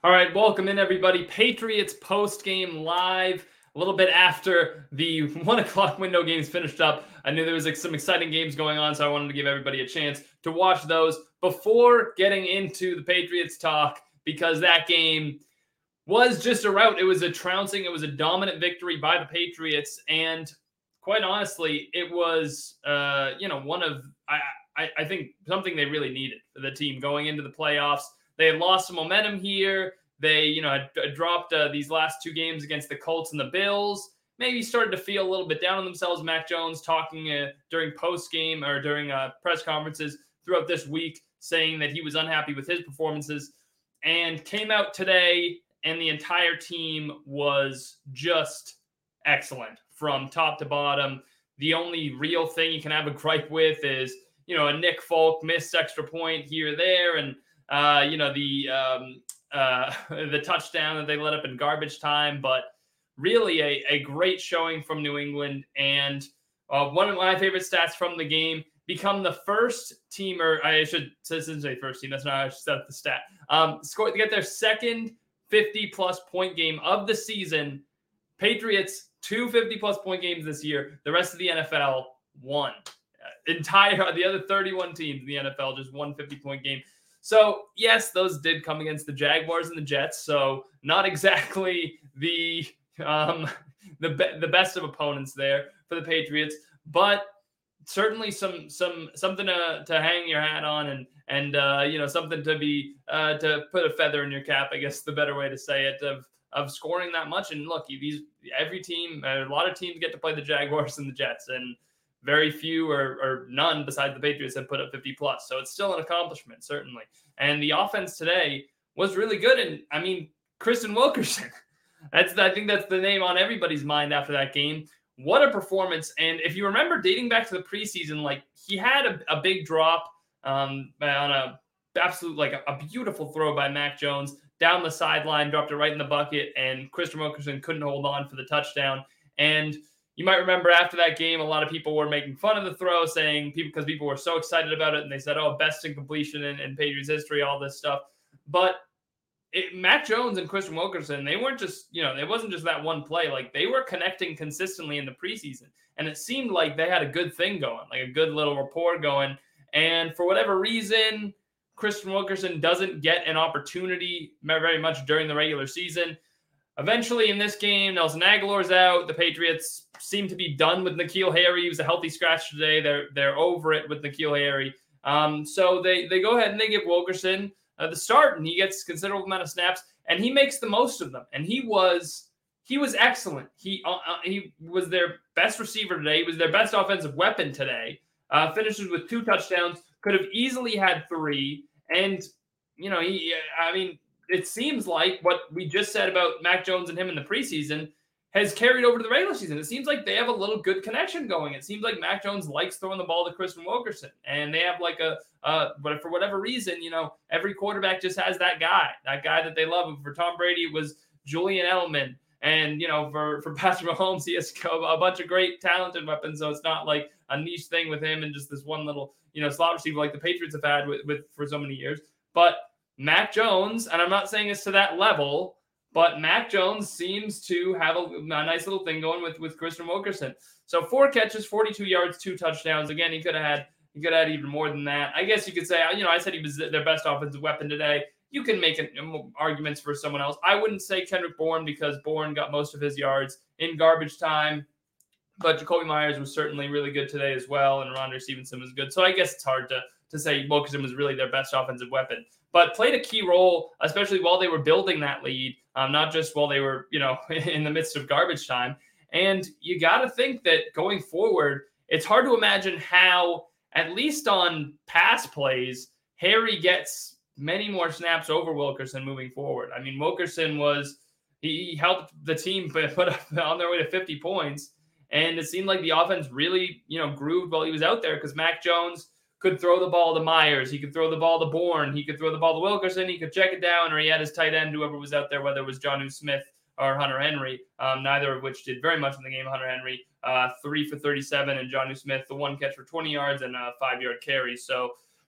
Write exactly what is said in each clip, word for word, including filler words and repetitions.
All right, welcome in, everybody. Patriots post-game live. A little bit after the one o'clock window games finished up. I knew there was like some exciting games going on, so I wanted to give everybody a chance to watch those before getting into the Patriots talk, because that game was just a rout. It was a trouncing. It was a dominant victory by the Patriots, and quite honestly, it was uh, you know one of I, I I think something they really needed for the team going into the playoffs. They had lost some momentum here. They, you know, had, had dropped uh, these last two games against the Colts and the Bills. Maybe started to feel a little bit down on themselves. Mac Jones talking uh, during post-game or during uh, press conferences throughout this week, saying that he was unhappy with his performances, and came out today, and the entire team was just excellent from top to bottom. The only real thing you can have a gripe with is, you know, a Nick Folk missed extra point here or there, and Uh, you know, the um, uh, the touchdown that they let up in garbage time, but really a, a great showing from New England. And uh, one of my favorite stats from the game, become the first team, or I should say first team, that's not how I should set the stat, um, score to get their second fifty-plus point game of the season. Patriots, two fifty-plus point games this year. The rest of the N F L, one. Uh, entire, the other thirty-one teams in the N F L, just one fifty-point game. So, yes, those did come against the Jaguars and the Jets, so not exactly the um, the, be- the best of opponents there for the Patriots, but certainly some some something to, to hang your hat on, and and uh, you know something to be uh, to put a feather in your cap, I guess the better way to say it, of of scoring that much. And look, these every team, a lot of teams get to play the Jaguars and the Jets, and very few or, or none besides the Patriots have put up fifty plus. So it's still an accomplishment, certainly. And the offense today was really good. And I mean, Kristen Wilkerson, that's I think that's the name on everybody's mind after that game. What a performance. And if you remember dating back to the preseason, like he had a, a big drop um, on a absolute, like a, a beautiful throw by Mac Jones down the sideline, dropped it right in the bucket, and Kristen Wilkerson couldn't hold on for the touchdown. And you might remember after that game, a lot of people were making fun of the throw, saying people because people were so excited about it, and they said, "Oh, best in completion in, in Patriots history," all this stuff. But it, Mac Jones and Kristen Wilkerson, they weren't just, you know, it wasn't just that one play. Like they were connecting consistently in the preseason, and it seemed like they had a good thing going, like a good little rapport going. And for whatever reason, Kristen Wilkerson doesn't get an opportunity very much during the regular season. Eventually, in this game, Nelson Aguilar's out. The Patriots seem to be done with N'Keal Harry. He was a healthy scratch today. They're they're over it with N'Keal Harry. Um, so they they go ahead and they give Wilkerson uh, the start, and he gets a considerable amount of snaps, and he makes the most of them. And he was he was excellent. He uh, he was their best receiver today. He was their best offensive weapon today. Uh, finishes with two touchdowns. Could have easily had three. And you know he, I mean. It seems like what we just said about Mac Jones and him in the preseason has carried over to the regular season. It seems like they have a little good connection going. It seems like Mac Jones likes throwing the ball to Kristen Wilkerson, and they have like a, uh, but for whatever reason, you know, every quarterback just has that guy, that guy that they love. For Tom Brady, it was Julian Edelman, and you know, for for Patrick Mahomes, he has a bunch of great talented weapons. So it's not like a niche thing with him and just this one little, you know, slot receiver like the Patriots have had with, with for so many years, but Mac Jones, and I'm not saying this to that level, but Mac Jones seems to have a, a nice little thing going with, with Kristen Wilkerson. So four catches, forty-two yards, two touchdowns. Again, he could have had he could have had even more than that. I guess you could say, you know, I said he was their best offensive weapon today. You can make an, arguments for someone else. I wouldn't say Kendrick Bourne because Bourne got most of his yards in garbage time. But Jacoby Myers was certainly really good today as well, and Rondre Stevenson was good. So I guess it's hard to to say Wilkerson was really their best offensive weapon, but played a key role, especially while they were building that lead, um, not just while they were, you know, in the midst of garbage time. And you got to think that going forward, it's hard to imagine how, at least on pass plays, Harry gets many more snaps over Wilkerson moving forward. I mean, Wilkerson was, he helped the team put up on their way to fifty points. And it seemed like the offense really, you know, grooved while he was out there because Mac Jones could throw the ball to Myers. He could throw the ball to Bourne. He could throw the ball to Wilkerson. He could check it down, or he had his tight end, whoever was out there, whether it was Jonnu Smith or Hunter Henry, um, neither of which did very much in the game. Hunter Henry, uh, three for thirty-seven, and Jonnu Smith, the one catch for twenty yards and a five-yard carry. So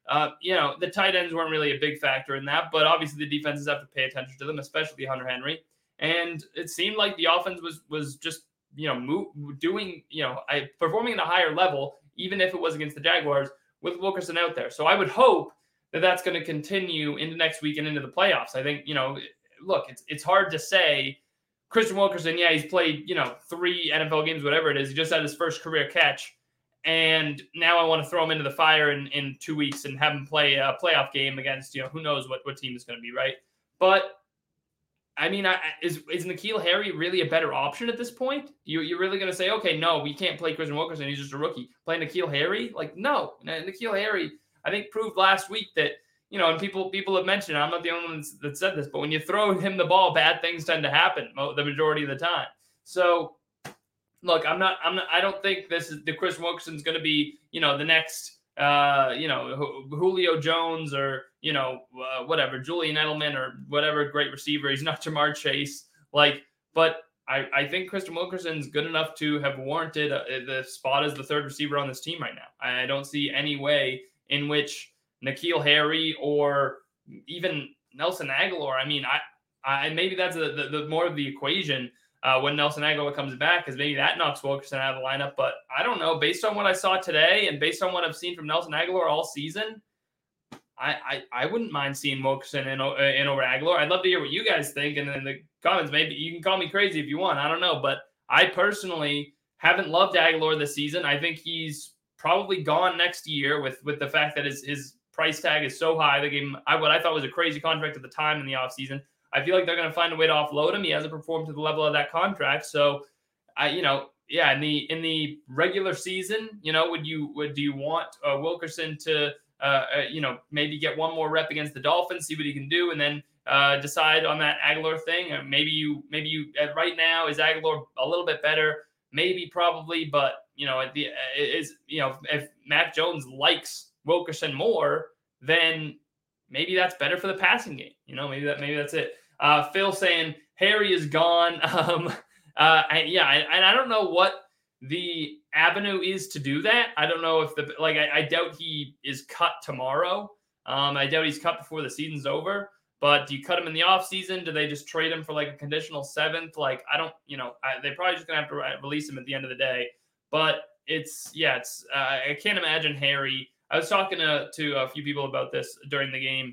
Uh, you know, the tight ends weren't really a big factor in that, but obviously the defenses have to pay attention to them, especially Hunter Henry. And it seemed like the offense was was just, you know, move, doing, you know, I, performing at a higher level, even if it was against the Jaguars with Wilkerson out there. So I would hope that that's going to continue into next week and into the playoffs. I think, you know, look, it's it's hard to say. Christian Wilkerson, yeah, he's played, you know, three N F L games, whatever it is. He just had his first career catch. And now I want to throw him into the fire in, in two weeks and have him play a playoff game against, you know, who knows what, what team is going to be, right? But, I mean, I, is is N'Keal Harry really a better option at this point? You, you're really going to say, okay, no, we can't play Christian Wilkerson. He's just a rookie. Play N'Keal Harry? Like, no. N'Keal Harry, I think, proved last week that, you know, and people people have mentioned, I'm not the only one that said this, but when you throw him the ball, bad things tend to happen the majority of the time. So, look, I'm not, I'm not, I don't think this is the Chris Wilkerson's going to be, you know, the next, uh, you know, Julio Jones or, you know, uh, whatever, Julian Edelman or whatever great receiver. He's not Jamar Chase. Like, but I, I think Christian Wilkerson's good enough to have warranted uh, the spot as the third receiver on this team right now. I don't see any way in which N'Keal Harry or even Nelson Agholor. I mean, I, I maybe that's a, the, the more of the equation uh, when Nelson Agholor comes back, because maybe that knocks Wilkerson out of the lineup. But I don't know. Based on what I saw today and based on what I've seen from Nelson Agholor all season, I I, I wouldn't mind seeing Wilkerson in, in over Agholor. I'd love to hear what you guys think, and in the comments, maybe you can call me crazy if you want. I don't know, but I personally haven't loved Agholor this season. I think he's probably gone next year with with the fact that his his price tag is so high. They gave him I, what I thought was a crazy contract at the time in the offseason. I feel like they're going to find a way to offload him. He hasn't performed to the level of that contract. So, I, you know, yeah, in the in the regular season, you know, would you would do you want uh, Wilkerson to, uh, uh, you know, maybe get one more rep against the Dolphins, see what he can do, and then uh, decide on that Agholor thing? Or maybe you maybe you uh, right now is Agholor a little bit better? Maybe, probably, but you know, at the is you know if Mac Jones likes Wilkerson more, then maybe that's better for the passing game. You know, maybe that maybe that's it. Uh, Phil saying Harry is gone. Um, uh, I, yeah, and I, I don't know what the avenue is to do that. I don't know if the like I, I doubt he is cut tomorrow. Um, I doubt he's cut before the season's over. But do you cut him in the offseason? Do they just trade him for like a conditional seventh? Like, I don't, you know, I, they're probably just gonna have to release him at the end of the day. But it's yeah, it's uh, I can't imagine Harry. I was talking to, to a few people about this during the game.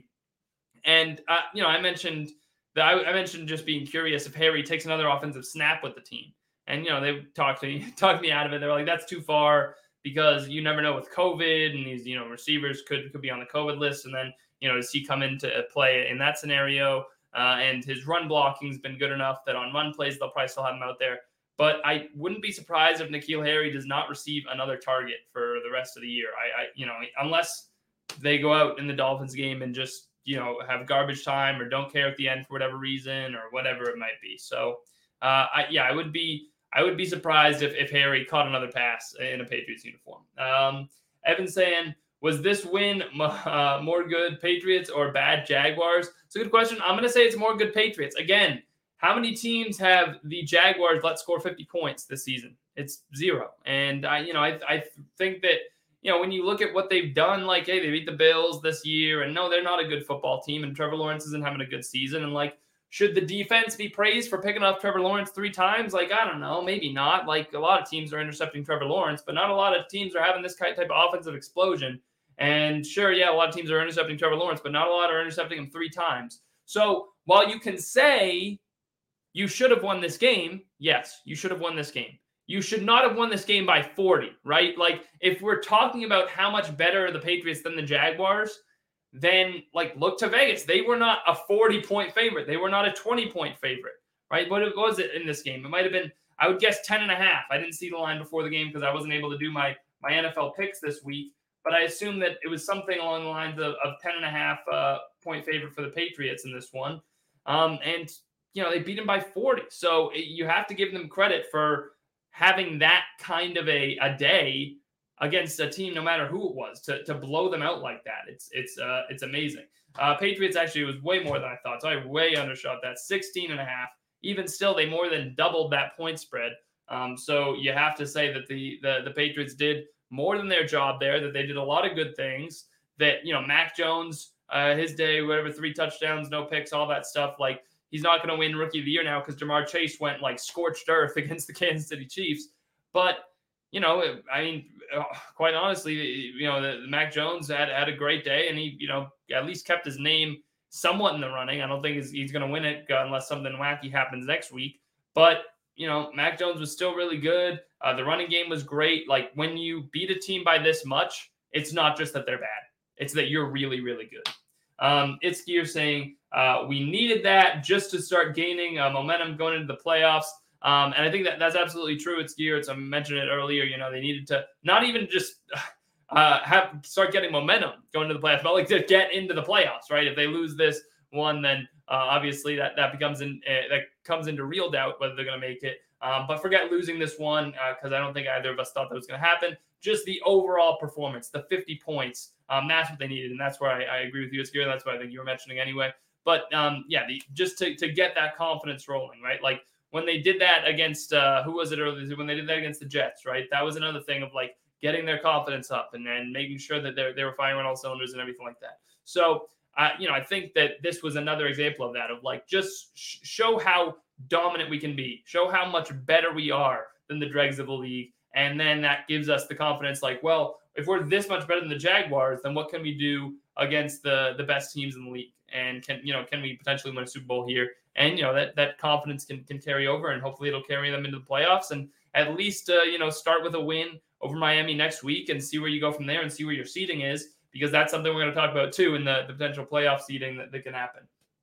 And, uh, you know, I mentioned that I, I mentioned just being curious if Harry takes another offensive snap with the team. And, you know, they talked to me, talked me out of it. They were like, that's too far because you never know with COVID and these, you know, receivers could, could be on the COVID list. And then, you know, does he come into play in that scenario? Uh, and his run blocking has been good enough that on run plays, they'll probably still have him out there. But I wouldn't be surprised if N'Keal Harry does not receive another target for the rest of the year. I, I, you know, unless they go out in the Dolphins game and just, you know, have garbage time or don't care at the end for whatever reason or whatever it might be. So, uh, I, yeah, I would be, I would be surprised if, if Harry caught another pass in a Patriots uniform. Um, Evan saying, was this win uh, more good Patriots or bad Jaguars? It's a good question. I'm going to say it's more good Patriots. Again, how many teams have the Jaguars let score fifty points this season? It's zero. And I, you know, I, I think that, you know, when you look at what they've done, like, hey, they beat the Bills this year, and no, they're not a good football team, and Trevor Lawrence isn't having a good season. And like, should the defense be praised for picking off Trevor Lawrence three times? Like, I don't know, maybe not. Like, a lot of teams are intercepting Trevor Lawrence, but not a lot of teams are having this type of offensive explosion. And sure, yeah, a lot of teams are intercepting Trevor Lawrence, but not a lot are intercepting him three times. So while you can say you should have won this game, yes, you should have won this game. You should not have won this game by forty, right? Like, if we're talking about how much better are the Patriots than the Jaguars, then, like, look to Vegas. They were not a forty-point favorite. They were not a twenty-point favorite, right? What was it in this game? It might have been, I would guess, ten and a half. I didn't see the line before the game because I wasn't able to do my, my N F L picks this week. But I assume that it was something along the lines of, of ten and a half uh, point favorite for the Patriots in this one. Um, and, you know, they beat them by forty. So it, you have to give them credit for having that kind of a, a day against a team, no matter who it was, to, to blow them out like that. It's it's uh, it's amazing. Uh, Patriots actually was way more than I thought. So I way undershot that. sixteen and a half. Even still, they more than doubled that point spread. Um, so you have to say that the, the the Patriots did more than their job there, that they did a lot of good things, that, you know, Mac Jones, uh, his day, whatever, three touchdowns, no picks, all that stuff. Like, he's not going to win Rookie of the Year now because Jamar Chase went like scorched earth against the Kansas City Chiefs. But, you know, I mean, quite honestly, you know, the, the Mac Jones had, had a great day, and he, you know, at least kept his name somewhat in the running. I don't think he's, he's going to win it unless something wacky happens next week. But, you know, Mac Jones was still really good. Uh, the running game was great. Like, when you beat a team by this much, it's not just that they're bad. It's that you're really, really good. Um, it's Gear saying uh, we needed that just to start gaining uh, momentum going into the playoffs. Um, and I think that that's absolutely true. It's Gear. It's, I mentioned it earlier. You know, they needed to not even just uh, have start getting momentum going into the playoffs, but like to get into the playoffs, right? If they lose this one, then uh, obviously that that becomes in uh, that comes into real doubt whether they're going to make it. Um, but forget losing this one because uh, I don't think either of us thought that was going to happen. Just the overall performance, the fifty points, um, that's what they needed, and that's where I, I agree with you, it's Gear. That's what I think you were mentioning anyway. But um, yeah, the, just to to get that confidence rolling, right? Like when they did that against uh, who was it earlier? When they did that against the Jets, right? That was another thing of like getting their confidence up and then making sure that they they were firing on all cylinders and everything like that. So uh, you know, I think that this was another example of that, of like just sh- show how dominant we can be, show how much better we are than the dregs of the league. And then that gives us the confidence like, well, if we're this much better than the Jaguars, then what can we do against the, the best teams in the league? And can, you know, can we potentially win a Super Bowl here? And, you know, that, that confidence can, can carry over, and hopefully it'll carry them into the playoffs, and at least, uh, you know, start with a win over Miami next week and see where you go from there and see where your seeding is, because that's something we're going to talk about too in the, the potential playoff seeding that, that can happen.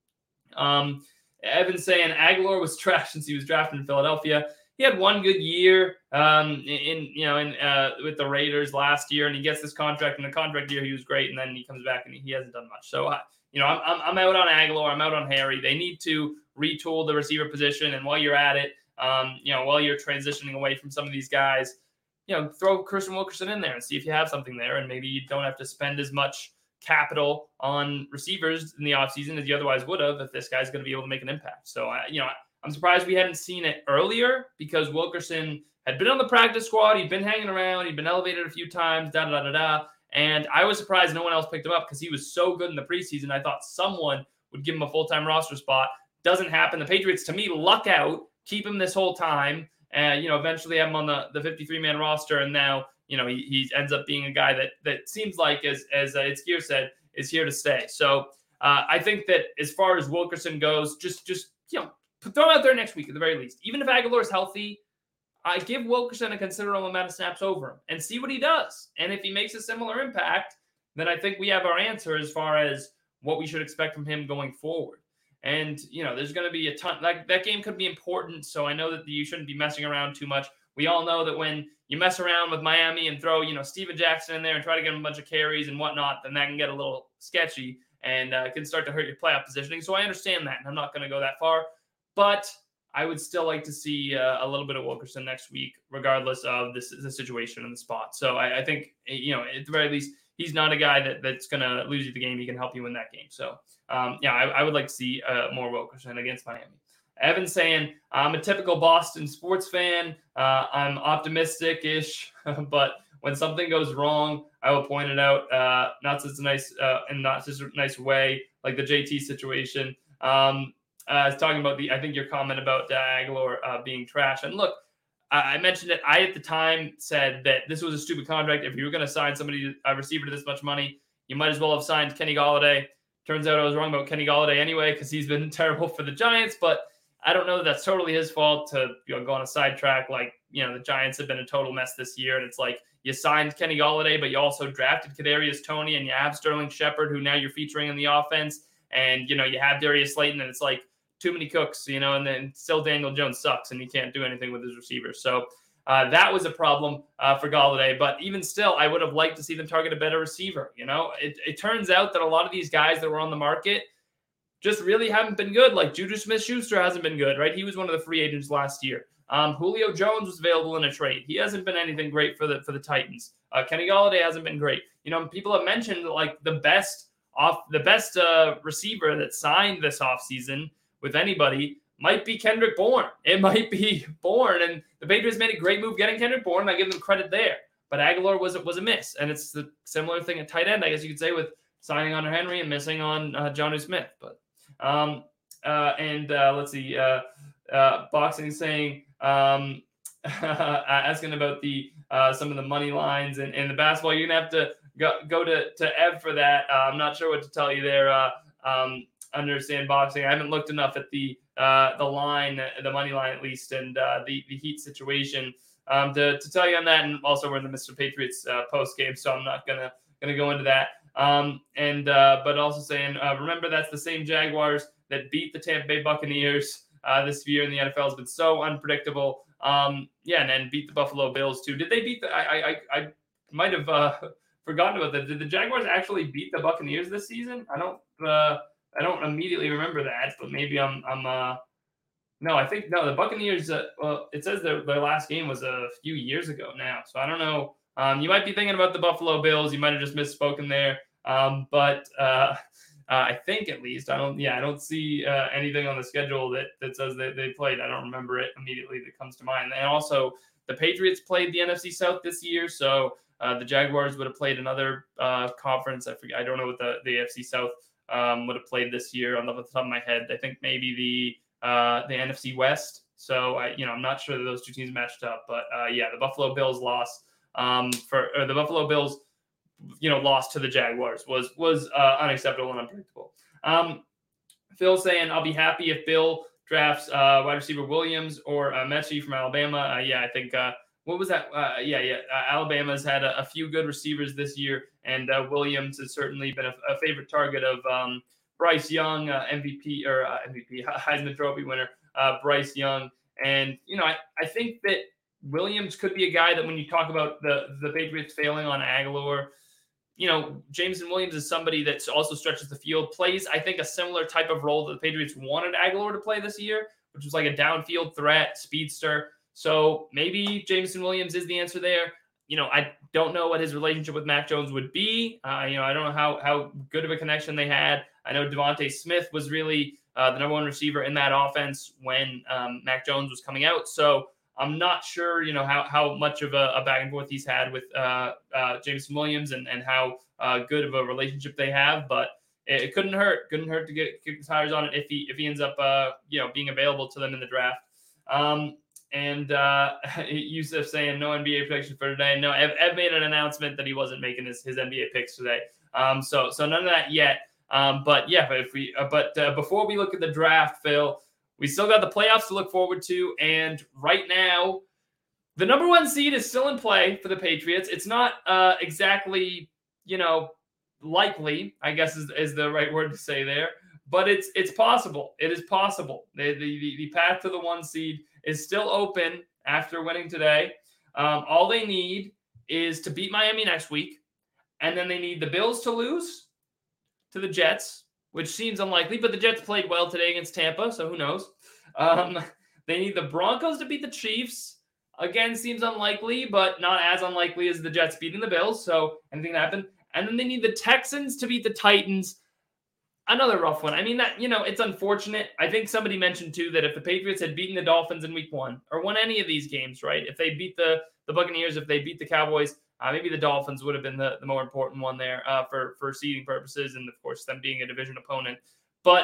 Um, Evan's saying Aguilar was trash since he was drafted in Philadelphia. He had one good year um, in, you know, in uh, with the Raiders last year, and he gets this contract. In the contract year, he was great, and then he comes back and he hasn't done much. So, uh, you know, I'm, I'm I'm out on Aguilar. I'm out on Harry. They need to retool the receiver position, and while you're at it, um, you know, while you're transitioning away from some of these guys, you know, throw Christian Wilkerson in there and see if you have something there, and maybe you don't have to spend as much capital on receivers in the offseason as you otherwise would have if this guy's going to be able to make an impact. So, uh, you know, I'm surprised we hadn't seen it earlier, because Wilkerson had been on the practice squad. He'd been hanging around. He'd been elevated a few times, da, da, da, da. And I was surprised no one else picked him up because he was so good in the preseason. I thought someone would give him a full-time roster spot. Doesn't happen. The Patriots, to me, luck out, keep him this whole time, and, you know, eventually have him on the, the fifty-three man roster. And now, you know, he, he ends up being a guy that that seems like, as, as uh, it's Gear said, is here to stay. So uh, I think that as far as Wilkerson goes, just, just you know, throw him out there next week at the very least. Even if Aguilar is healthy, I give Wilkerson a considerable amount of snaps over him and see what he does. And if he makes a similar impact, then I think we have our answer as far as what we should expect from him going forward. And, you know, there's going to be a ton. Like, that game could be important, so I know that you shouldn't be messing around too much. We all know that when you mess around with Miami and throw, you know, Steven Jackson in there and try to get him a bunch of carries and whatnot, then that can get a little sketchy and uh, can start to hurt your playoff positioning. So I understand that, and I'm not going to go that far. But I would still like to see uh, a little bit of Wilkerson next week, regardless of this, the situation and the spot. So I, I think, you know, at the very least, he's not a guy that, that's going to lose you the game. He can help you win that game. So, um, yeah, I, I would like to see uh, more Wilkerson against Miami. Evan's saying, I'm a typical Boston sports fan. Uh, I'm optimistic-ish, but when something goes wrong, I will point it out. Uh, not such a nice, uh, in not such a nice way, like the J T situation. Um, uh, I was talking about the, I think your comment about uh, Aguilar uh, being trash. And look, I, I mentioned it. I, at the time, said that this was a stupid contract. If you were going to sign somebody, a receiver to this much money, you might as well have signed Kenny Golladay. Turns out I was wrong about Kenny Golladay anyway, because he's been terrible for the Giants, but I don't know that that's totally his fault to, you know, go on a sidetrack. Like, you know, the Giants have been a total mess this year, and it's like you signed Kenny Golladay, but you also drafted Kadarius Toney, and you have Sterling Shepard, who now you're featuring in the offense, and, you know, you have Darius Slayton, and it's like too many cooks, you know, and then still Daniel Jones sucks, and he can't do anything with his receivers. So uh, that was a problem uh, for Golladay, but even still, I would have liked to see them target a better receiver. You know, it, it turns out that a lot of these guys that were on the market just really haven't been good. Like Juju Smith-Schuster hasn't been good, right? He was one of the free agents last year. Um, Julio Jones was available in a trade. He hasn't been anything great for the for the Titans. Uh, Kenny Golladay hasn't been great. You know, people have mentioned like the best off the best uh, receiver that signed this offseason with anybody might be Kendrick Bourne. It might be Bourne, and the Patriots made a great move getting Kendrick Bourne, and I give them credit there. but Aguilar was was a miss, and it's the similar thing at tight end, I guess you could say, with signing on Henry and missing on uh, Jonnu Smith. But um, uh, and uh, let's see, uh, uh, boxing saying um, asking about the uh, some of the money lines and, and the basketball. You're gonna have to go go to to Ev for that. Uh, I'm not sure what to tell you there. Uh, um, understand boxing. I haven't looked enough at the uh, the line, the money line at least, and uh, the the Heat situation um, to to tell you on that. And also we're in the Mister Patriots uh, post game, so I'm not gonna gonna go into that. Um, and uh, but also saying, uh, remember that's the same Jaguars that beat the Tampa Bay Buccaneers uh, this year in the N F L. Has been so unpredictable. Um, yeah, and then beat the Buffalo Bills too. Did they beat the? I I I might have uh, forgotten about that. Did the Jaguars actually beat the Buccaneers this season? I don't. Uh, I don't immediately remember that, but maybe I'm. I'm. Uh, no, I think no. The Buccaneers. Uh, well, it says their their last game was a few years ago now, so I don't know. Um, you might be thinking about the Buffalo Bills. You might have just misspoken there. Um, but uh, uh, I think at least I don't. Yeah, I don't see uh, anything on the schedule that that says that they played. I don't remember it immediately that comes to mind. And also, the Patriots played the N F C South this year, so uh, the Jaguars would have played another uh, conference. I forget. I don't know what the the A F C South um, would have played this year on the top of my head. I think maybe the uh, the N F C West. So I, you know, I'm not sure that those two teams matched up, but uh, yeah, the Buffalo Bills lost. Um, for or the Buffalo Bills, you know, lost to the Jaguars was was uh, unacceptable and unpredictable. Um, Phil saying, I'll be happy if Bill drafts uh, wide receiver Williams or uh, Mechie from Alabama. Uh, yeah, I think uh, what was that? Uh, yeah, yeah. Uh, Alabama's had a, a few good receivers this year, and uh, Williams has certainly been a, a favorite target of um, Bryce Young, uh, M V P or uh, M V P Heisman Trophy winner uh, Bryce Young. And you know, I I think that Williams could be a guy that when you talk about the, the Patriots failing on Aguilar, you know, Jameson Williams is somebody that also stretches the field, plays, I think, a similar type of role that the Patriots wanted Aguilar to play this year, which was like a downfield threat, speedster. So maybe Jameson Williams is the answer there. You know, I don't know what his relationship with Mac Jones would be. Uh, you know, I don't know how how good of a connection they had. I know Devontae Smith was really uh, the number one receiver in that offense when um, Mac Jones was coming out. So I'm not sure, you know, how, how much of a, a back and forth he's had with uh, uh, Jameson Williams and, and how uh, good of a relationship they have, but it, it couldn't hurt. Couldn't hurt to get kick the tires on it if he if he ends up, uh, you know, being available to them in the draft. Um, and uh, Yusuf saying no N B A prediction for today. No, Ev, Ev made an announcement that he wasn't making his, his N B A picks today. Um, so so none of that yet. Um, but yeah, if we uh, but uh, before we look at the draft, Phil. We still got the playoffs to look forward to, and right now, the number one seed is still in play for the Patriots. It's not uh, exactly, you know, likely, I guess is, is the right word to say there, but it's it's possible. It is possible. The, the, the path to the one seed is still open after winning today. Um, all they need is to beat Miami next week, and then they need the Bills to lose to the Jets, which seems unlikely, but the Jets played well today against Tampa, so who knows? Um, they need the Broncos to beat the Chiefs. Again, seems unlikely, but not as unlikely as the Jets beating the Bills, so anything can happen. And then they need the Texans to beat the Titans. Another rough one. I mean, that you know, it's unfortunate. I think somebody mentioned, too, that if the Patriots had beaten the Dolphins in week one, or won any of these games, right, if they beat the, the Buccaneers, if they beat the Cowboys, Uh, maybe the Dolphins would have been the, the more important one there uh, for, for seeding purposes and, of course, them being a division opponent. But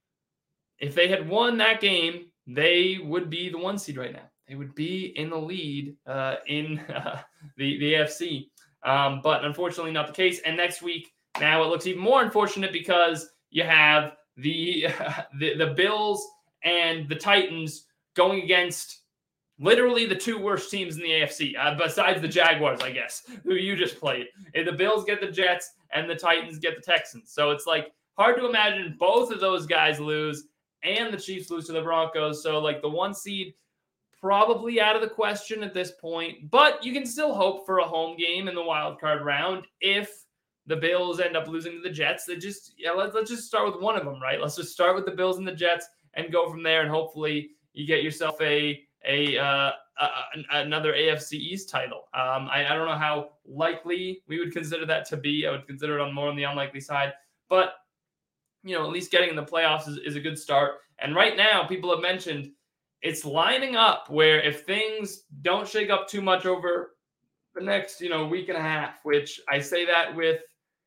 if they had won that game, they would be the one seed right now. They would be in the lead uh, in uh, the, the A F C. Um, but unfortunately not the case. And next week, now it looks even more unfortunate because you have the the, the Bills and the Titans going against literally the two worst teams in the A F C, uh, besides the Jaguars, I guess, who you just played. And the Bills get the Jets, and the Titans get the Texans. So it's, like, hard to imagine both of those guys lose, and the Chiefs lose to the Broncos. So, like, the one seed probably out of the question at this point. But you can still hope for a home game in the wild card round if the Bills end up losing to the Jets. They just yeah, let's, let's just start with one of them, right? Let's just start with the Bills and the Jets and go from there, and hopefully you get yourself a – a uh, uh, another A F C East title. Um, I, I don't know how likely we would consider that to be. I would consider it on more on the unlikely side. But, you know, at least getting in the playoffs is, is a good start. And right now, people have mentioned it's lining up where if things don't shake up too much over the next, you know, week and a half, which I say that with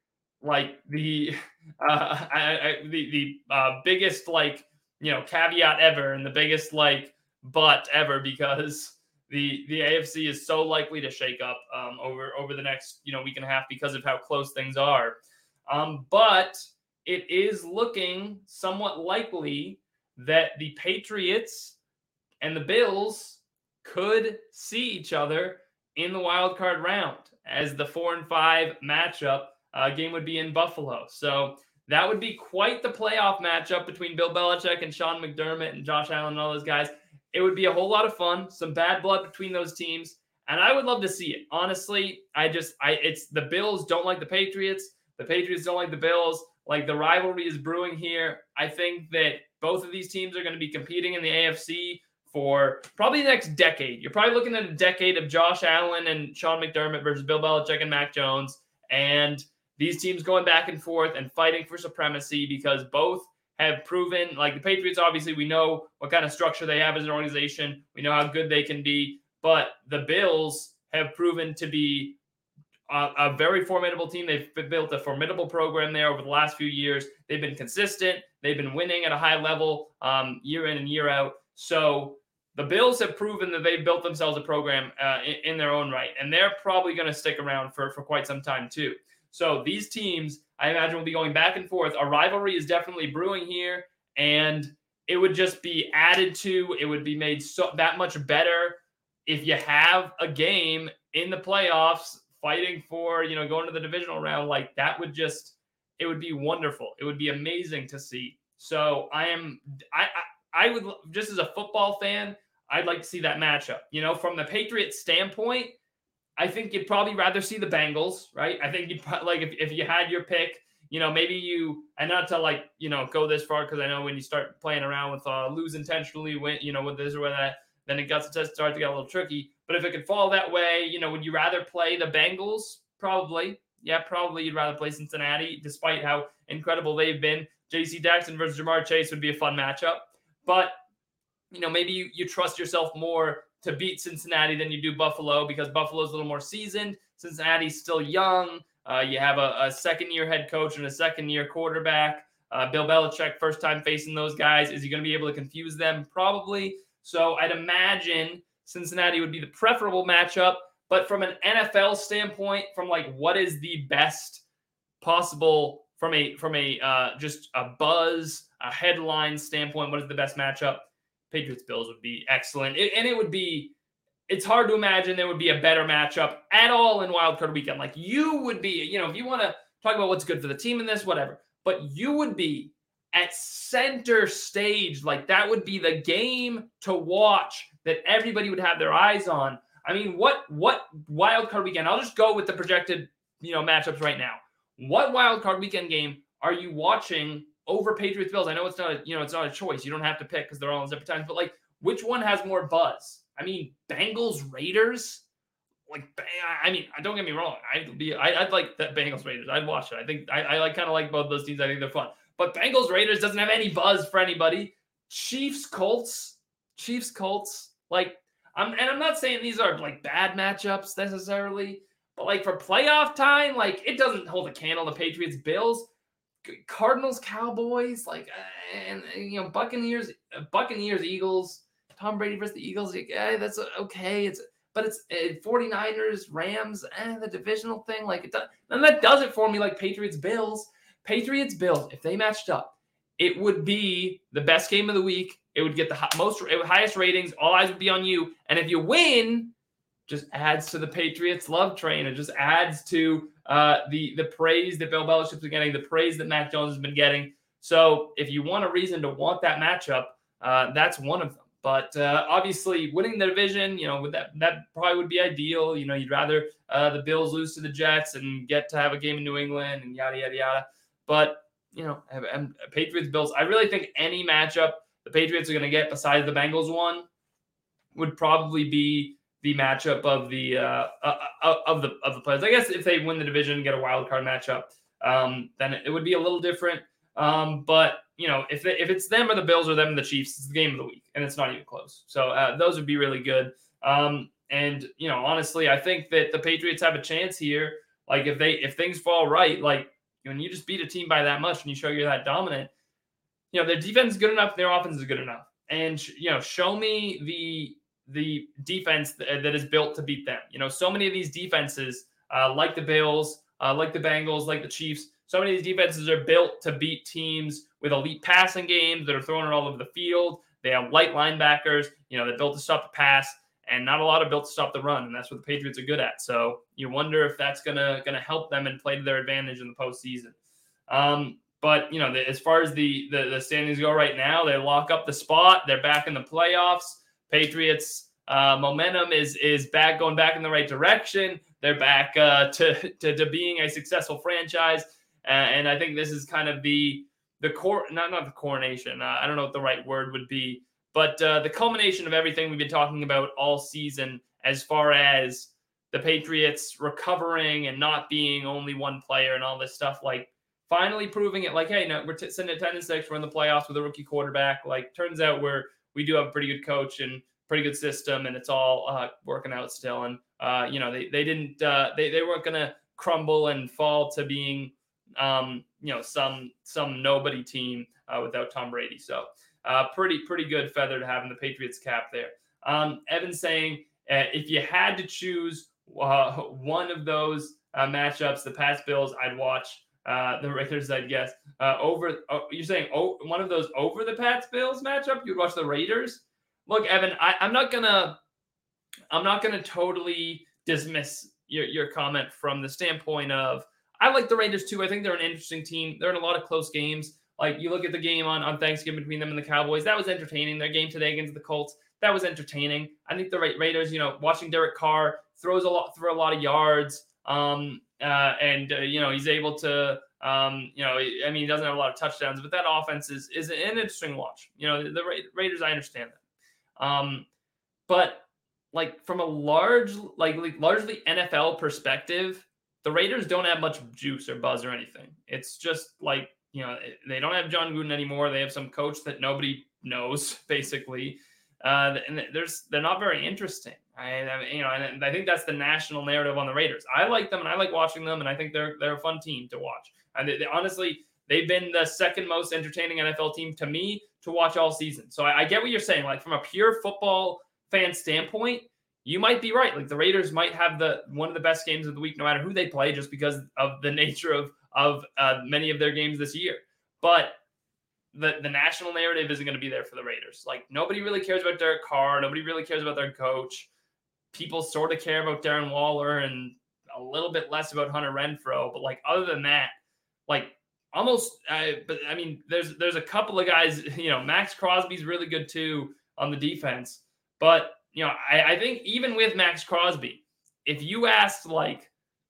like the uh I, I, the the uh, biggest like you know caveat ever and the biggest like but ever because the the A F C is so likely to shake up um, over over the next you know week and a half because of how close things are. Um, but it is looking somewhat likely that the Patriots and the Bills could see each other in the wild card round as the four and five matchup. Uh, game would be in Buffalo. So that would be quite the playoff matchup between Bill Belichick and Sean McDermott and Josh Allen and all those guys. It would be a whole lot of fun, some bad blood between those teams, and I would love to see it. Honestly, I just, I it's the Bills don't like the Patriots. The Patriots don't like the Bills. Like the rivalry is brewing here. I think that both of these teams are going to be competing in the A F C for probably the next decade. You're probably looking at a decade of Josh Allen and Sean McDermott versus Bill Belichick and Mac Jones. And these teams going back and forth and fighting for supremacy because both have proven, like the Patriots, obviously, we know what kind of structure they have as an organization. We know how good they can be. But the Bills have proven to be a, a very formidable team. They've built a formidable program there over the last few years. They've been consistent. They've been winning at a high level um, year in and year out. So the Bills have proven that they've built themselves a program uh, in, in their own right. And they're probably going to stick around for, for quite some time, too. So these teams, I imagine, will be going back and forth. A rivalry is definitely brewing here, and it would just be added to. It would be made so that much better if you have a game in the playoffs fighting for, you know, going to the divisional round. Like that would just, it would be wonderful. It would be amazing to see. So I am, I, I, I would just as a football fan, I'd like to see that matchup. You know, from the Patriots standpoint, I think you'd probably rather see the Bengals, right? I think you'd like if, if you had your pick, you know, maybe you, and not to like, you know, go this far because I know when you start playing around with uh, lose intentionally, win, you know, with this or with that, then it got to start to get a little tricky. But if it could fall that way, you know, would you rather play the Bengals? Probably. Yeah, probably you'd rather play Cincinnati, despite how incredible they've been. J C Jackson versus Jamar Chase would be a fun matchup. But, you know, maybe you, you trust yourself more to beat Cincinnati than you do Buffalo because Buffalo's a little more seasoned. Cincinnati's still young. Uh, you have a, a second-year head coach and a second-year quarterback. Uh, Bill Belichick, first time facing those guys. Is he going to be able to confuse them? Probably. So I'd imagine Cincinnati would be the preferable matchup. But from an N F L standpoint, from like what is the best possible from a from a uh, just a buzz, a headline standpoint, what is the best matchup? Patriots Bills would be excellent. It, and it would be, it's hard to imagine there would be a better matchup at all in Wild Card Weekend. Like you would be, you know, if you want to talk about what's good for the team in this, whatever, but you would be at center stage. Like that would be the game to watch that everybody would have their eyes on. I mean, what, what Wild Card Weekend, I'll just go with the projected, you know, matchups right now. What Wild Card Weekend game are you watching over Patriots Bills? I know it's not a, you know, it's not a choice. You don't have to pick because they're all in separate times, but like which one has more buzz? I mean, Bengals Raiders, like, I mean, don't get me wrong. I'd be, I, I'd like that Bengals Raiders. I'd watch it. I think I, I like kind of like both those teams. I think they're fun, but Bengals Raiders doesn't have any buzz for anybody. Chiefs Colts, Chiefs Colts, like I'm, and I'm not saying these are like bad matchups necessarily, but like for playoff time, like it doesn't hold a candle to Patriots Bills. Cardinals, Cowboys, like, and, and you know, Buccaneers, Buccaneers, Eagles, Tom Brady versus the Eagles. Like, eh, that's okay. It's, but it's uh, 49ers, Rams, and eh, the divisional thing. Like, it does, and that does it for me. Like Patriots, Bills, Patriots, Bills. If they matched up, it would be the best game of the week. It would get the most, highest ratings. All eyes would be on you. And if you win, just adds to the Patriots love train. It just adds to uh, the the praise that Bill Belichick's been getting, the praise that Mac Jones has been getting. So if you want a reason to want that matchup, uh, that's one of them. But uh, obviously, winning the division, you know, with that that probably would be ideal. You know, you'd rather uh, the Bills lose to the Jets and get to have a game in New England and yada yada yada. But you know, and Patriots Bills, I really think any matchup the Patriots are going to get besides the Bengals one would probably be the matchup of the uh, uh, of the of the players. I guess if they win the division and get a wild card matchup, um, then it would be a little different. Um, but you know, if they, if it's them or the Bills or them and the Chiefs, it's the game of the week, and it's not even close. So uh, those would be really good. Um, and, you know, honestly, I think that the Patriots have a chance here. Like if they, if things fall right, like when you just beat a team by that much and you show you're that dominant, you know, their defense is good enough, their offense is good enough. And, you know, show me the, the defense that, that is built to beat them. You know, so many of these defenses, uh, like the Bills, uh, like the Bengals, like the Chiefs, so many of these defenses are built to beat teams with elite passing games that are throwing it all over the field. They have light linebackers, you know, they're built to stop the pass, and not a lot are built to stop the run, and that's what the Patriots are good at. So you wonder if that's gonna gonna help them and play to their advantage in the postseason. Um, but you know, the, as far as the, the the standings go right now, they lock up the spot. They're back in the playoffs. Patriots uh, momentum is is back, going back in the right direction. They're back uh, to, to to being a successful franchise, uh, and I think this is kind of the the core, not not the coronation. Uh, I don't know what the right word would be. But uh, the culmination of everything we've been talking about all season, as far as the Patriots recovering and not being only one player and all this stuff, like finally proving it, like, hey, no, we're t- sitting at ten and six, we're in the playoffs with a rookie quarterback. Like, turns out we're we do have a pretty good coach and pretty good system, and it's all uh, working out still. And uh, you know, they they didn't uh, they they weren't gonna crumble and fall to being um, you know some some nobody team uh, without Tom Brady. So. Uh, pretty, pretty good feather to have in the Patriots cap there. Um, Evan saying, uh, if you had to choose uh, one of those uh, matchups, the Pats Bills, I'd watch uh, the Raiders, I'd guess. Uh, over, oh, you're saying oh, one of those over the Pats Bills matchup? You'd watch the Raiders? Look, Evan, I, I'm not gonna, I'm not gonna totally dismiss your, your comment from the standpoint of I like the Raiders too. I think they're an interesting team. They're in a lot of close games. Like, you look at the game on, on Thanksgiving between them and the Cowboys. That was entertaining. Their game today against the Colts, that was entertaining. I think the Ra- Raiders, you know, watching Derek Carr throws a lot, throw a lot of yards. Um, uh, and, uh, you know, he's able to, um, you know, I mean, he doesn't have a lot of touchdowns, but that offense is, is an interesting watch. You know, the, the Ra- Raiders, I understand that. Um, but, like, from a large, like, largely N F L perspective, the Raiders don't have much juice or buzz or anything. It's just, like, you know, they don't have John Gruden anymore. They have some coach that nobody knows, basically. Uh, and there's they're not very interesting. I, I you know, and I think that's the national narrative on the Raiders. I like them, and I like watching them, and I think they're they're a fun team to watch. And they, they, honestly, they've been the second most entertaining N F L team to me to watch all season. So I, I get what you're saying. Like, from a pure football fan standpoint, you might be right. Like, the Raiders might have the one of the best games of the week, no matter who they play, just because of the nature of of uh, many of their games this year. But the, the national narrative isn't going to be there for the Raiders. Like, nobody really cares about Derek Carr. Nobody really cares about their coach. People sort of care about Darren Waller and a little bit less about Hunter Renfrow. But, like, other than that, like, almost, uh, but I mean, there's there's a couple of guys, you know, Max Crosby's really good too on the defense. But, you know, I, I think even with Max Crosby, if you asked, like,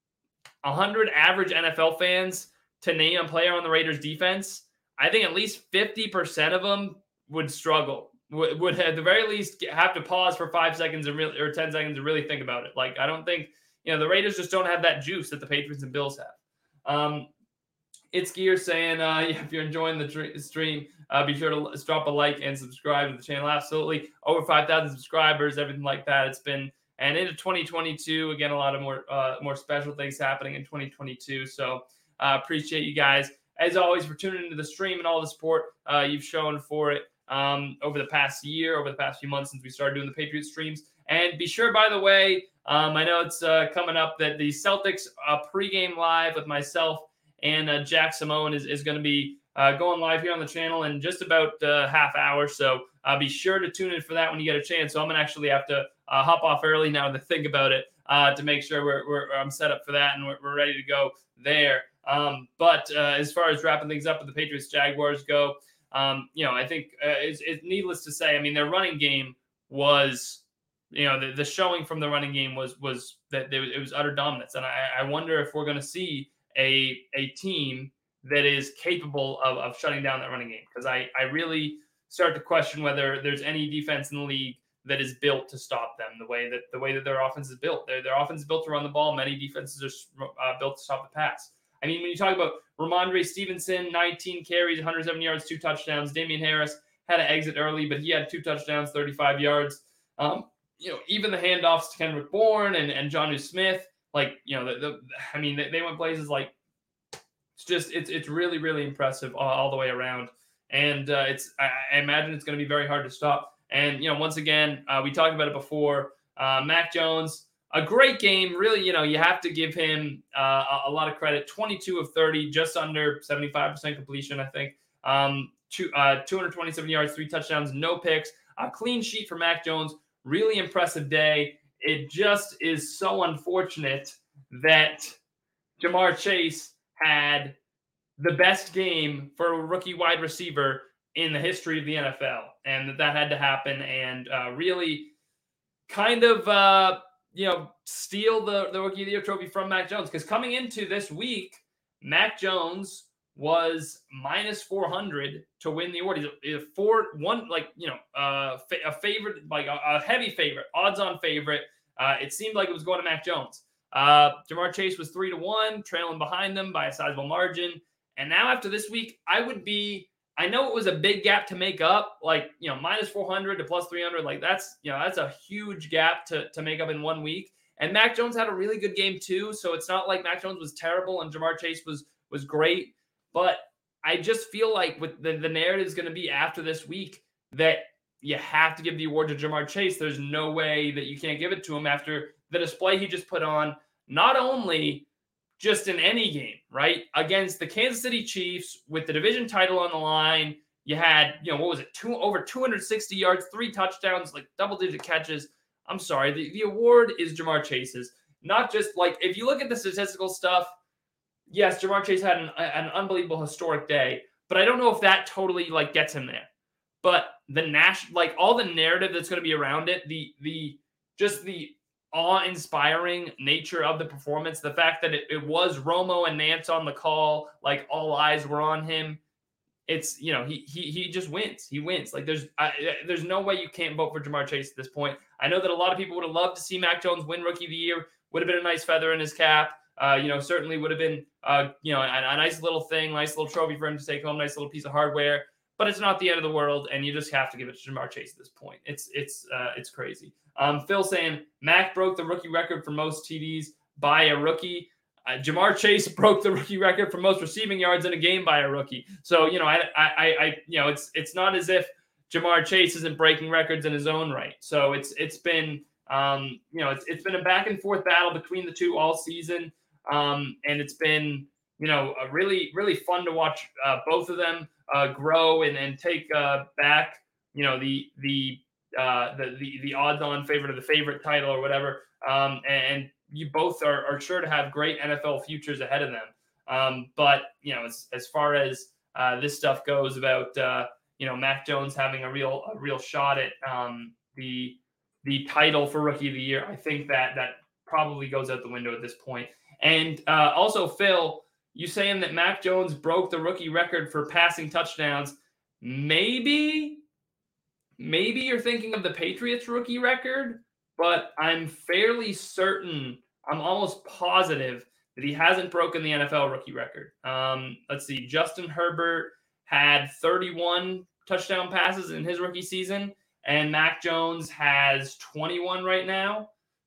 one hundred average N F L fans to name a player on the Raiders defense, I think at least fifty percent of them would struggle, would, would at the very least have to pause for five seconds and really, or ten seconds to really think about it. Like, I don't think, you know, the Raiders just don't have that juice that the Patriots and Bills have. Um, it's Gear saying, uh, if you're enjoying the tr- stream, uh, be sure to drop a like and subscribe to the channel. Absolutely. Over five thousand subscribers, everything like that. It's been, and into twenty twenty-two, again, a lot of more uh, more special things happening in twenty twenty-two. So uh, appreciate you guys, as always, for tuning into the stream and all the support uh, you've shown for it um, over the past year, over the past few months since we started doing the Patriots streams. And be sure, by the way, um, I know it's uh, coming up that the Celtics uh, pregame live with myself and uh, Jack Simone is, is going to be uh, going live here on the channel in just about a uh, half hour. So uh, be sure to tune in for that when you get a chance. So I'm going to actually have to uh, hop off early now to think about it uh, to make sure we're, we're I'm set up for that and we're, we're ready to go there. Um, but uh, as far as wrapping things up with the Patriots Jaguars go, um, you know, I think uh, it's, it's needless to say, I mean, their running game was, you know, the, the showing from the running game was was that there, it was utter dominance. And I, I wonder if we're going to see a a team that is capable of, of shutting down that running game. Because I, I really start to question whether there's any defense in the league that is built to stop them the way that the way that their offense is built. Their, their offense is built to run the ball. Many defenses are uh, built to stop the pass. I mean, when you talk about Ramondre Stevenson, nineteen carries, one hundred seven yards, two touchdowns. Damian Harris had to exit early, but he had two touchdowns, thirty-five yards. Um, you know, even the handoffs to Kendrick Bourne and, and Jonnu Smith, like, you know, the, the I mean, they, they went places like, it's just, it's it's really, really impressive all, all the way around. And uh, it's, I, I imagine it's going to be very hard to stop. And, you know, once again, uh, we talked about it before, uh, Mac Jones, a great game. Really, you know, you have to give him uh, a, a lot of credit. twenty-two of thirty, just under seventy-five percent completion, I think. Um, two, uh, two hundred twenty-seven yards, three touchdowns, no picks. A clean sheet for Mac Jones. Really impressive day. It just is so unfortunate that Ja'Marr Chase had the best game for a rookie wide receiver in the history of the N F L, and that that had to happen, and uh, really kind of, uh, you know, steal the, the Rookie of the Year trophy from Mac Jones. Because coming into this week, Mac Jones was minus four hundred to win the award. He's a four, one, like, you know, uh, a favorite, like a, a heavy favorite, odds-on favorite. Uh, it seemed like it was going to Mac Jones. Uh, Ja'Marr Chase was three to one, trailing behind them by a sizable margin. And now after this week, I would be, I know it was a big gap to make up, like, you know, minus four hundred to plus three hundred. Like that's, you know, that's a huge gap to, to make up in one week. And Mac Jones had a really good game too. So it's not like Mac Jones was terrible and Ja'Marr Chase was, was great. But I just feel like with the, the narrative is going to be after this week that you have to give the award to Ja'Marr Chase. There's no way that you can't give it to him after the display he just put on, not only just in any game, right? Against the Kansas City Chiefs with the division title on the line. You had, you know, what was it? Two over two hundred sixty yards, three touchdowns, like double-digit catches. I'm sorry. The, the award is Ja'Marr Chase's. Not just like, if you look at the statistical stuff, yes, Ja'Marr Chase had an, an unbelievable historic day, but I don't know if that totally like gets him there. But the Nash, like all the narrative that's going to be around it, the the just the awe-inspiring nature of the performance, the fact that it, it was Romo and Nance on the call, like all eyes were on him. It's, you know, he he he just wins. He wins. Like there's I, there's no way you can't vote for Ja'Marr Chase at this point. I know that a lot of people would have loved to see Mac Jones win Rookie of the Year. Would have been a nice feather in his cap. Uh, you know, certainly would have been, uh, you know, a, a nice little thing, nice little trophy for him to take home, nice little piece of hardware. But it's not the end of the world, and you just have to give it to Ja'Marr Chase at this point. It's it's uh, it's crazy. Um, Phil saying Mac broke the rookie record for most T Ds by a rookie. Uh, Ja'Marr Chase broke the rookie record for most receiving yards in a game by a rookie. So you know, I, I, I, you know, it's it's not as if Ja'Marr Chase isn't breaking records in his own right. So it's it's been, um, you know, it's it's been a back and forth battle between the two all season, um, and it's been, you know, a really really fun to watch uh, both of them uh, grow and and take uh, back, you know, the the. Uh, the, the the odds-on favorite of the favorite title or whatever, um, and you both are, are sure to have great N F L futures ahead of them. Um, but you know, as as far as uh, this stuff goes about uh, you know, Mac Jones having a real a real shot at um, the the title for Rookie of the Year, I think that that probably goes out the window at this point. And uh, also, Phil, you saying that Mac Jones broke the rookie record for passing touchdowns, maybe. Maybe you're thinking of the Patriots rookie record, but I'm fairly certain, I'm almost positive that he hasn't broken the N F L rookie record. Um, let's see, Justin Herbert had thirty-one touchdown passes in his rookie season, and Mac Jones has twenty-one right now.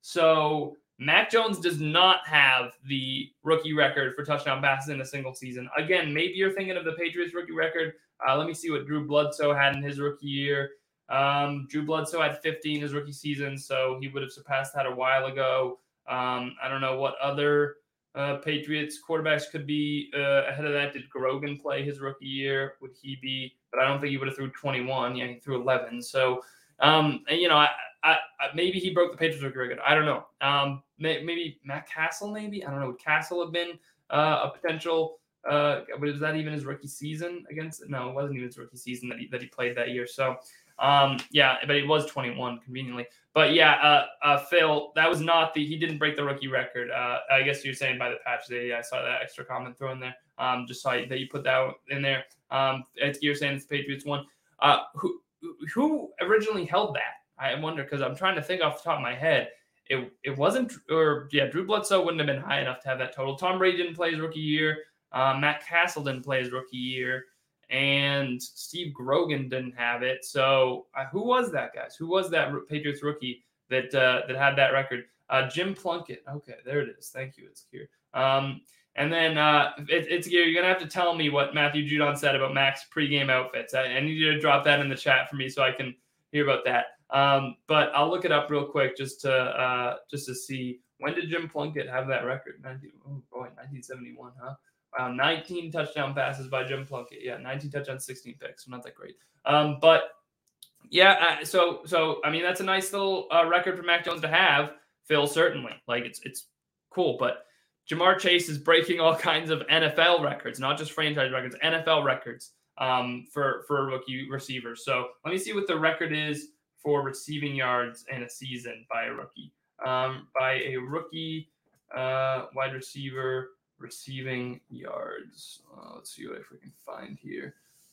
So Mac Jones does not have the rookie record for touchdown passes in a single season. Again, maybe you're thinking of the Patriots rookie record. Uh, let me see what Drew Bledsoe had in his rookie year. Um, Drew Bledsoe had fifteen his rookie season, so he would have surpassed that a while ago. Um, I don't know what other uh, Patriots quarterbacks could be uh, ahead of that. Did Grogan play his rookie year? Would he be? But I don't think he would have threw twenty-one. Yeah, he threw eleven. So, um, and, you know, I, I, I, maybe he broke the Patriots rookie record. I don't know. Um, may, maybe Matt Castle, maybe? I don't know. Would Castle have been uh, a potential uh, – was that even his rookie season against – no, it wasn't even his rookie season that he, that he played that year. So, Um, yeah, but it was twenty-one conveniently. But yeah, uh, uh, Phil, that was not the, he didn't break the rookie record. Uh, I guess you're saying by the patch day. Yeah, I saw that extra comment thrown there. Um, just saw that you put that in there. Um, it's, you're saying it's the Patriots one. Uh, who, who originally held that? I wonder, because I'm trying to think off the top of my head. It, it wasn't, or yeah, Drew Bledsoe wouldn't have been high enough to have that total. Tom Brady didn't play his rookie year. Uh, Matt Castle didn't play his rookie year. And Steve Grogan didn't have it. So uh, who was that, guys? Who was that Patriots rookie that uh, that had that record. Uh, Jim Plunkett. Okay, there it is. Thank you. It's here. Um, and then uh, it, it's you're gonna have to tell me what Matthew Judon said about Mac's pregame outfits. I, I need you to drop that in the chat for me so I can hear about that. Um, but I'll look it up real quick just to uh, just to see, when did Jim Plunkett have that record? nineteen, oh boy, nineteen seventy-one, huh? Wow, nineteen touchdown passes by Jim Plunkett. Yeah, nineteen touchdowns, sixteen picks. So not that great. Um, but yeah, uh, so so I mean that's a nice little uh, record for Mac Jones to have. Phil, certainly, like it's it's cool, but Ja'Marr Chase is breaking all kinds of N F L records, not just franchise records, N F L records um, for for a rookie receiver. So let me see what the record is for receiving yards in a season by a rookie. Um, by a rookie uh, wide receiver receiving yards. Uh, let's see what if we can find here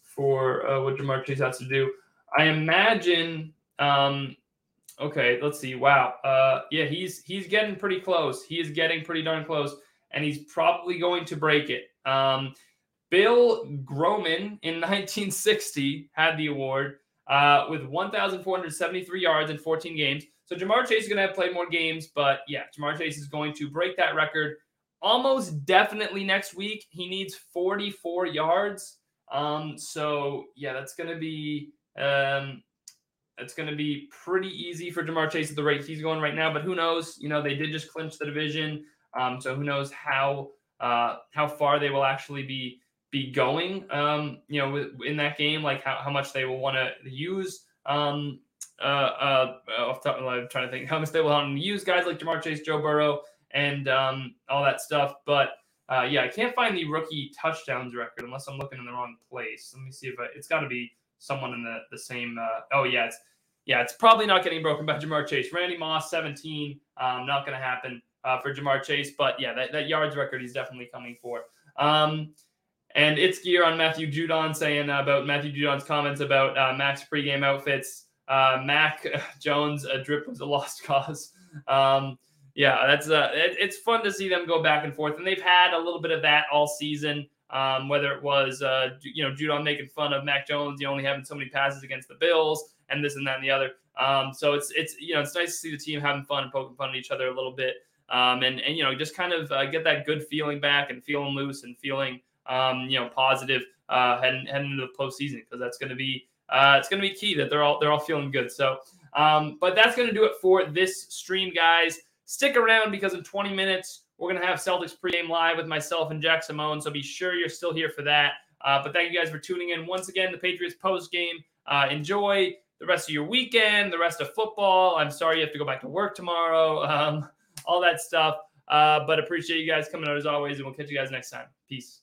for uh, what Ja'Marr Chase has to do. I imagine. Um, okay, let's see. Wow. Uh, yeah, he's he's getting pretty close. He is getting pretty darn close, and he's probably going to break it. Um, Bill Groman in nineteen sixty had the award uh, with one thousand four hundred seventy-three yards in fourteen games. So Ja'Marr Chase is going to have played more games, but yeah, Ja'Marr Chase is going to break that record almost definitely next week. He needs forty-four yards. Um, so yeah, that's going to be um, that's going to be pretty easy for Ja'Marr Chase at the rate he's going right now. But who knows? You know, they did just clinch the division, um, so who knows how uh, how far they will actually be be going. Um, you know, with, in that game, like how, how much they will want to use. Um, uh, uh, off the top of my head, I'm trying to think how much they will want to use guys like Ja'Marr Chase, Joe Burrow, and um, all that stuff. But uh, yeah, I can't find the rookie touchdowns record unless I'm looking in the wrong place. Let me see if I, it's got to be someone in the the same. Uh, oh yeah, it's yeah, it's probably not getting broken by Ja'Marr Chase. Randy Moss, seventeen, um, not going to happen uh, for Ja'Marr Chase. But yeah, that, that yards record he's definitely coming for. Um, and it's gear on Matthew Judon saying uh, about Matthew Judon's comments about uh, Mac's pregame outfits. Uh, Mac Jones, a drip was a lost cause. Um, yeah, that's uh, it, it's fun to see them go back and forth, and they've had a little bit of that all season. Um, whether it was uh, you know Judon making fun of Mac Jones, you know, only having so many passes against the Bills, and this and that and the other. Um, so it's it's you know it's nice to see the team having fun and poking fun at each other a little bit, um, and and you know just kind of uh, get that good feeling back and feeling loose and feeling um, you know positive uh, heading heading into the postseason, because that's going to be. Uh, it's going to be key that they're all they're all feeling good. So, um, but that's going to do it for this stream, guys. Stick around because in twenty minutes we're going to have Celtics pregame live with myself and Jack Simone. So be sure you're still here for that. Uh, but thank you guys for tuning in once again. The Patriots postgame. Uh, enjoy the rest of your weekend, the rest of football. I'm sorry you have to go back to work tomorrow. Um, all that stuff. Uh, but appreciate you guys coming out as always, and we'll catch you guys next time. Peace.